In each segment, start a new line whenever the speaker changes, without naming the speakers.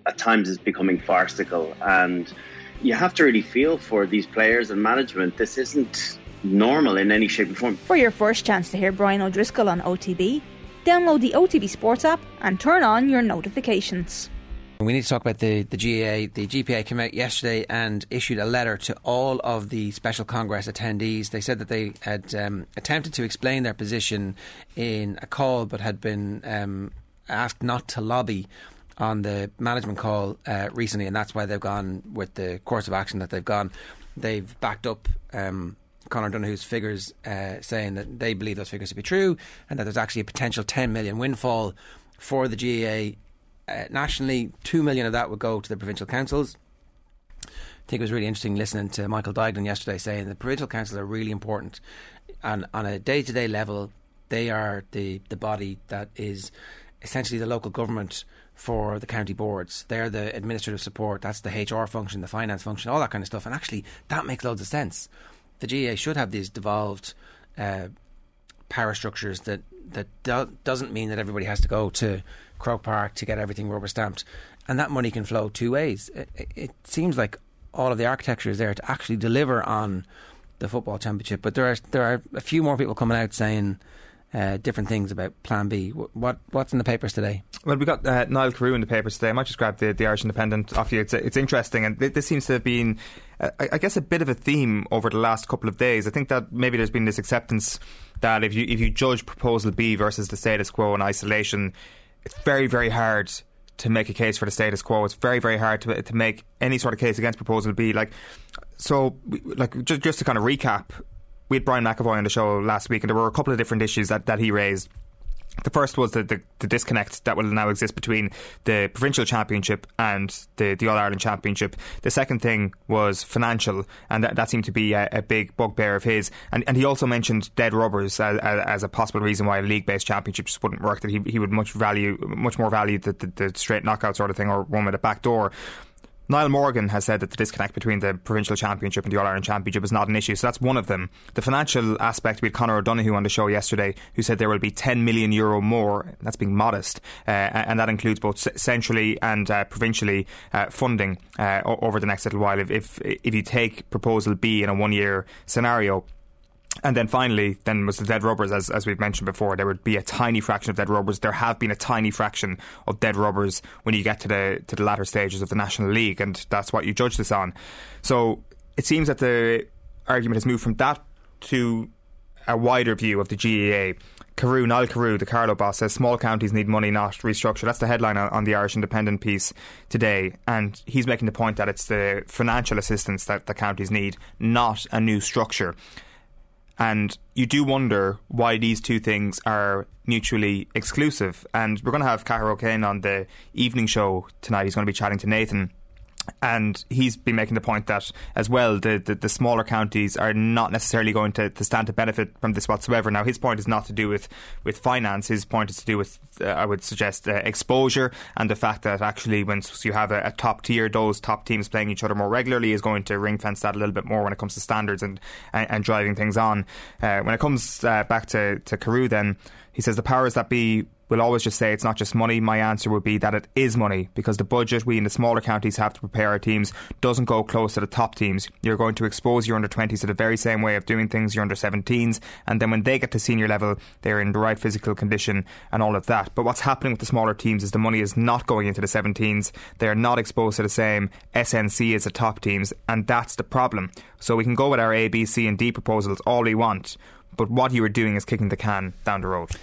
at times is becoming farcical, and you have to really feel for these players and management. This isn't normal in any shape or form.
For your first chance to hear Brian O'Driscoll on OTB, download the OTB Sports app and turn on your notifications.
We need to talk about the GAA. The GPA came out yesterday and issued a letter to all of the Special Congress attendees. They said that they had attempted to explain their position in a call, but had been asked not to lobby on the management call recently, and that's why they've gone with the course of action that they've gone. They've backed up Conor Donoghue's figures, saying that they believe those figures to be true, and that there's actually a potential 10 million windfall for the GAA nationally. 2 million of that would go to the provincial councils. I think it was really interesting listening to Michael Duignan yesterday saying the provincial councils are really important, and on a day-to-day level they are the body that is essentially the local government for the county boards. They're the administrative support, that's the HR function, the finance function, all that kind of stuff, and actually that makes loads of sense. The GAA should have these devolved power structures that doesn't mean that everybody has to go to Croke Park to get everything rubber stamped, and that money can flow two ways. It seems like all of the architecture is there to actually deliver on the football championship, but there are a few more people coming out saying different things about Plan B. What's in the papers today? Well,
we got Niall Carew in the papers today. I might just grab the Irish Independent off you. It's interesting, and this seems to have been, I guess, a bit of a theme over the last couple of days. I think that maybe there's been this acceptance that if you judge Proposal B versus the status quo in isolation, it's very, very hard to make a case for the status quo. It's very, very hard to make any sort of case against Proposal B. Just to kind of recap, we had Brian McAvoy on the show last week, and there were a couple of different issues that he raised. The first was the disconnect that will now exist between the provincial championship and the All-Ireland championship. The second thing was financial, and that seemed to be a big bugbear of his. And he also mentioned dead rubbers as a possible reason why a league-based championship just wouldn't work, that he would much more value the straight knockout sort of thing, or one with a back door. Niall Morgan has said that the disconnect between the provincial championship and the All-Ireland championship is not an issue, so that's one of them. The financial aspect, we had Conor O'Donoghue on the show yesterday, who said there will be €10 million more. That's being modest, and that includes both centrally and provincially funding over the next little while if you take Proposal B in a one-year scenario. And then finally, was the dead rubbers, as we've mentioned before. There would be a tiny fraction of dead rubbers. There have been a tiny fraction of dead rubbers when you get to the latter stages of the National League, and that's what you judge this on. So it seems that the argument has moved from that to a wider view of the GAA. Niall Carew, the Carlow boss, says small counties need money, not restructure. That's the headline on the Irish Independent piece today, and he's making the point that it's the financial assistance that the counties need, not a new structure. And you do wonder why these two things are mutually exclusive. And we're going to have Cahir O'Kane on the evening show tonight. He's going to be chatting to Nathan, and he's been making the point that as well the smaller counties are not necessarily going to stand to benefit from this whatsoever. Now his point is not to do with finance. His point is to do with I would suggest exposure, and the fact that actually once you have a top tier, those top teams playing each other more regularly is going to ring fence that a little bit more when it comes to standards and driving things on. When it comes back to Carew, then he says the powers that be will always just say it's not just money. My answer would be that it is money, because the budget we in the smaller counties have to prepare our teams doesn't go close to the top teams. You're going to expose your under-20s to the very same way of doing things, your under-17s, and then when they get to senior level, they're in the right physical condition and all of that. But what's happening with the smaller teams is the money is not going into the 17s. They're not exposed to the same SNC as the top teams, and that's the problem. So we can go with our A, B, C and D proposals all we want, but what you are doing is kicking the can down the road.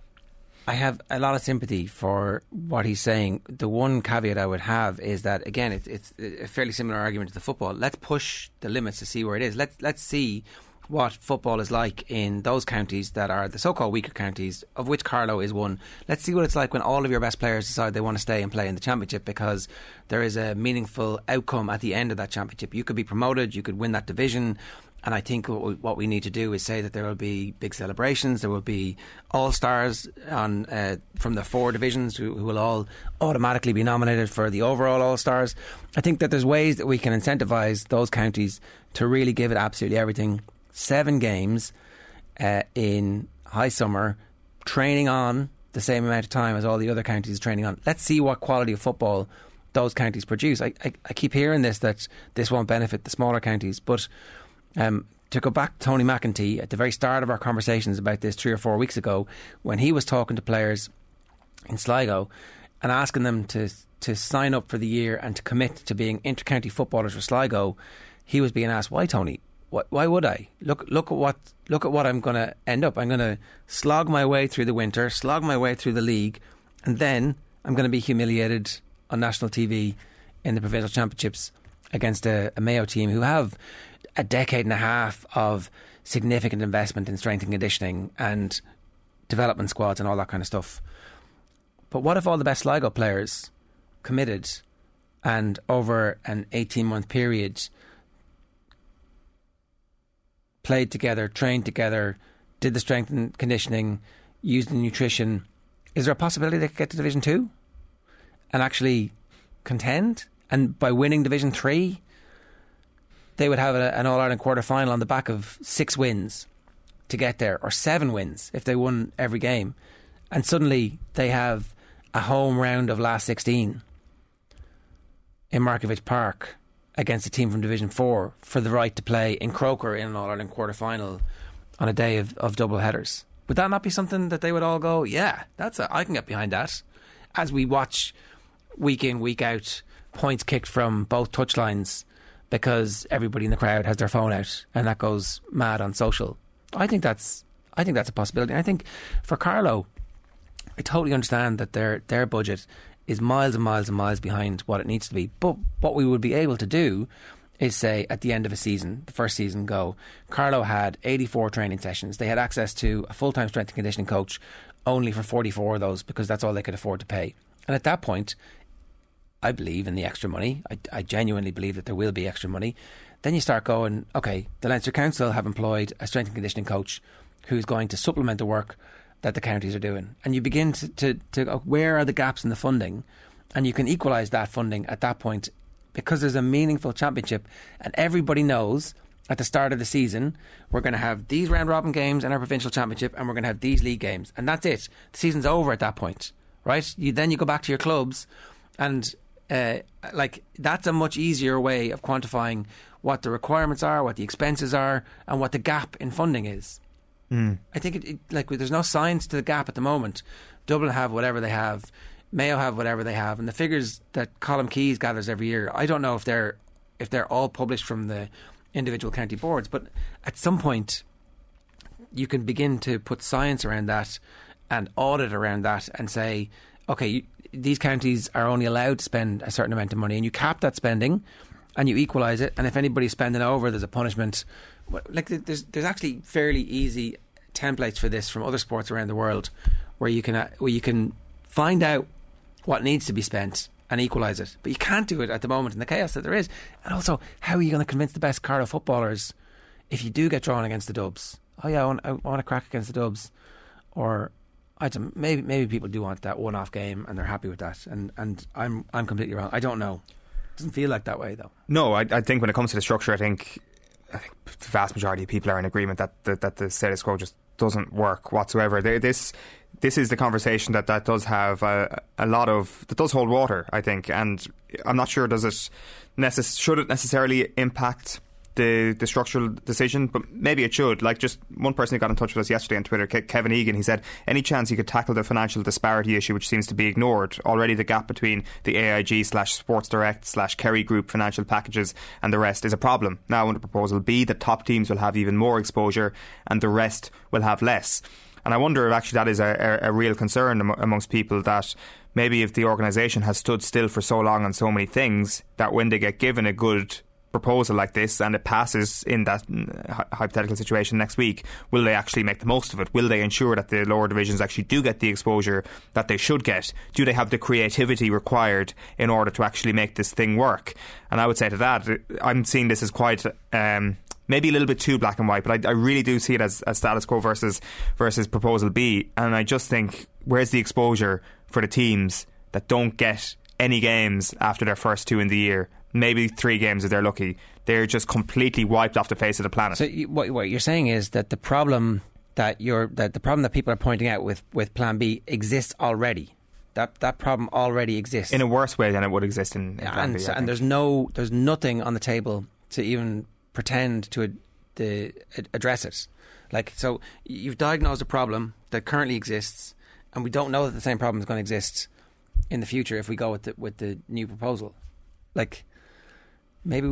I have a lot of sympathy for what he's saying. The one caveat I would have is that, again, it's a fairly similar argument to the football. Let's push the limits to see where it is. Let's see what football is like in those counties that are the so-called weaker counties, of which Carlow is one. Let's see what it's like when all of your best players decide they want to stay and play in the championship, because there is a meaningful outcome at the end of that championship. You could be promoted, you could win that division. And I think what we need to do is say that there will be big celebrations. There will be all-stars from the four divisions who will all automatically be nominated for the overall all-stars. I think that there's ways that we can incentivise those counties to really give it absolutely everything. 7 games in high summer, training on the same amount of time as all the other counties training on. Let's see what quality of football those counties produce. I keep hearing that this won't benefit the smaller counties, but to go back to Tony McEntee at the very start of our conversations about this 3 or 4 weeks ago, when he was talking to players in Sligo and asking them to sign up for the year and to commit to being inter-county footballers for Sligo, he was being asked, "Why, Tony? Why would I? Look at what I'm going to end up. I'm going to slog my way through the winter, slog my way through the league, and then I'm going to be humiliated on national TV in the provincial championships against a Mayo team who have a decade and a half of significant investment in strength and conditioning and development squads and all that kind of stuff. But what if all the best Sligo players committed and over an 18-month period played together, trained together, did the strength and conditioning, used the nutrition? Is there a possibility they could get to Division 2 and actually contend? And by winning Division 3, they would have an All-Ireland quarter-final on the back of 6 wins to get there, or 7 wins if they won every game. And suddenly they have a home round of last 16 in Markievicz Park against a team from Division 4 for the right to play in Croker in an All-Ireland quarter-final on a day of double headers. Would that not be something that they would all go, yeah, I can get behind that? As we watch week in, week out, points kicked from both touchlines because everybody in the crowd has their phone out and that goes mad on social. I think that's a possibility. And I think for Carlow, I totally understand that their budget is miles and miles and miles behind what it needs to be. But what we would be able to do is say at the end of a season, the first season go, Carlow had 84 training sessions. They had access to a full-time strength and conditioning coach only for 44 of those because that's all they could afford to pay. And at that point, I believe in the extra money. I genuinely believe that there will be extra money. Then you start going, okay, the Leinster Council have employed a strength and conditioning coach who's going to supplement the work that the counties are doing. And you begin to go, where are the gaps in the funding? And you can equalise that funding at that point because there's a meaningful championship and everybody knows at the start of the season we're going to have these round-robin games in our provincial championship and we're going to have these league games. And that's it. The season's over at that point, right? Then you go back to your clubs and that's a much easier way of quantifying what the requirements are, what the expenses are, and what the gap in funding is. I think there's no science to the gap at the moment. Dublin have whatever they have, Mayo have whatever they have, and the figures that Colm Keys gathers every year, I don't know if they're all published from the individual county boards, but at some point you can begin to put science around that and audit around that and say, okay, these counties are only allowed to spend a certain amount of money, and you cap that spending and you equalise it, and if anybody's spending over, there's a punishment. There's actually fairly easy templates for this from other sports around the world where you can find out what needs to be spent and equalise it, but you can't do it at the moment in the chaos that there is. And also, how are you going to convince the best Carlow footballers if you do get drawn against the Dubs? Oh yeah, I want to crack against the Dubs, or maybe people do want that one-off game and they're happy with that, and I'm completely wrong. I don't know. It doesn't feel like that way though.
No, I think when it comes to the structure, I think the vast majority of people are in agreement that the status quo just doesn't work whatsoever. This is the conversation that does have a lot of, that does hold water, I think, and I'm not sure should it necessarily impact the structural decision, but maybe it should. Like, just one person who got in touch with us yesterday on Twitter, Kevin Egan, he said any chance you could tackle the financial disparity issue, which seems to be ignored already. The gap between the AIG/Sports Direct/Kerry Group financial packages and the rest is a problem. Now under proposal B, the top teams will have even more exposure and the rest will have less. And I wonder if actually that is a real concern amongst people, that maybe if the organisation has stood still for so long on so many things, that when they get given a good proposal like this and it passes in that hypothetical situation next week, will they actually make the most of it? Will they ensure that the lower divisions actually do get the exposure that they should get? Do they have the creativity required in order to actually make this thing work? And I would say to that, I'm seeing this as quite maybe a little bit too black and white, but I really do see it as status quo versus proposal B. And I just think, where's the exposure for the teams that don't get any games after their first 2 in the year? Maybe 3 games if they're lucky. They're just completely wiped off the face of the planet.
So what you're saying is that the problem that people are pointing out with Plan B exists already. That problem already exists
in a worse way than it would exist in Plan B,
and there's nothing on the table to even pretend to address it. Like, so you've diagnosed a problem that currently exists, and we don't know that the same problem is going to exist in the future if we go with the new proposal. Like, maybe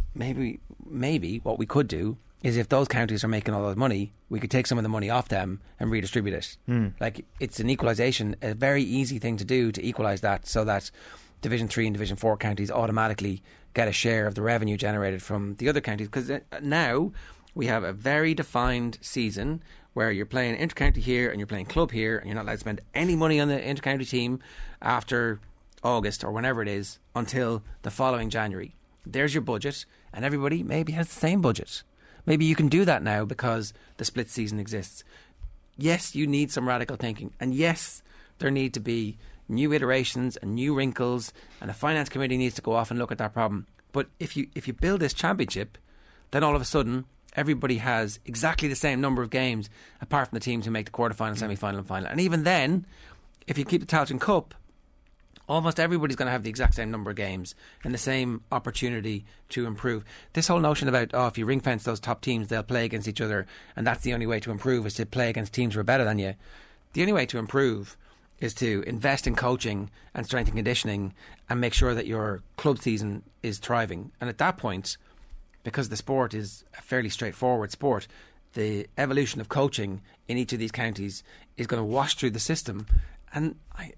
what we could do is, if those counties are making all that money, we could take some of the money off them and redistribute it. Like, it's an equalisation, a very easy thing to do, to equalise that, so that Division 3 and Division 4 counties automatically get a share of the revenue generated from the other counties. Because now we have a very defined season where you're playing inter-county here and you're playing club here, and you're not allowed to spend any money on the inter-county team after August or whenever it is until the following January. There's your budget, and everybody maybe has the same budget. Maybe you can do that now because the split season exists. Yes, you need some radical thinking, and yes, there need to be new iterations and new wrinkles, and a finance committee needs to go off and look at that problem. But if you build this championship, then all of a sudden everybody has exactly the same number of games, apart from the teams who make the quarterfinal, semi-final and final. And even then, if you keep the Tailteann Cup, almost everybody's going to have the exact same number of games and the same opportunity to improve. This whole notion about, if you ring fence those top teams, they'll play against each other, and that's the only way to improve, is to play against teams who are better than you. The only way to improve is to invest in coaching and strength and conditioning and make sure that your club season is thriving. And at that point, because the sport is a fairly straightforward sport, the evolution of coaching in each of these counties is going to wash through the system. And I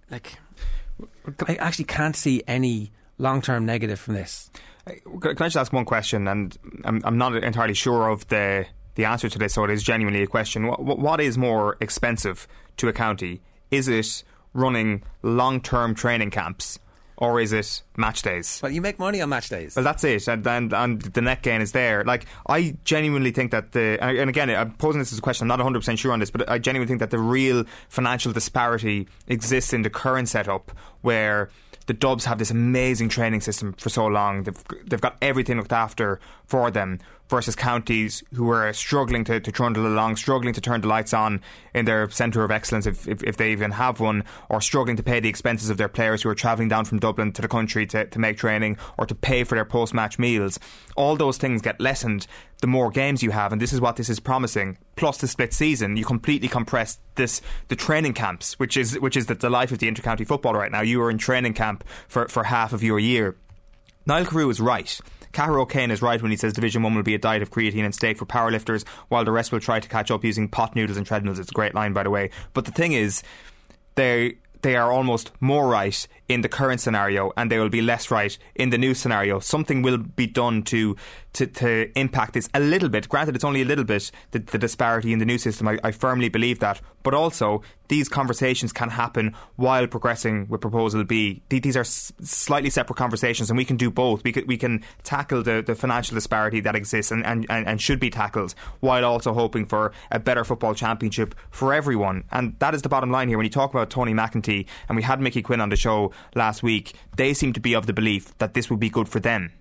actually can't see any long-term negative from this.
Can I just ask one question? And I'm not entirely sure of the answer to this, so it is genuinely a question. What is more expensive to a county? Is it running long-term training camps, or is it match days?
Well, you make money on match days.
Well, that's it, and the net gain is there. Like, I genuinely think that and again, I'm posing this as a question, I'm not 100% sure on this, but I genuinely think that the real financial disparity exists in the current setup, where the Dubs have this amazing training system for so long. They've got everything looked after for them, versus counties who are struggling to trundle along, struggling to turn the lights on in their centre of excellence, if they even have one, or struggling to pay the expenses of their players who are travelling down from Dublin to the country to make training, or to pay for their post-match meals. All those things get lessened the more games you have, and this is what this is promising. Plus the split season, you completely compress the training camps, which is the life of the inter-county football right now. You are in training camp for half of your year. Niall Carew is right. Cahir O'Kane is right when he says Division 1 will be a diet of creatine and steak for powerlifters, while the rest will try to catch up using pot noodles and treadmills. It's a great line, by the way. But the thing is, they are almost more right in the current scenario, and they will be less right in the new scenario. Something will be done to impact this a little bit. Granted, it's only a little bit, the disparity in the new system. I firmly believe that. But also, these conversations can happen while progressing with Proposal B. These are slightly separate conversations, and we can do both. We can tackle the financial disparity that exists and should be tackled, while also hoping for a better football championship for everyone. And that is the bottom line here. When you talk about Tony McEntee, and we had Mickey Quinn on the show last week, they seem to be of the belief that this would be good for them.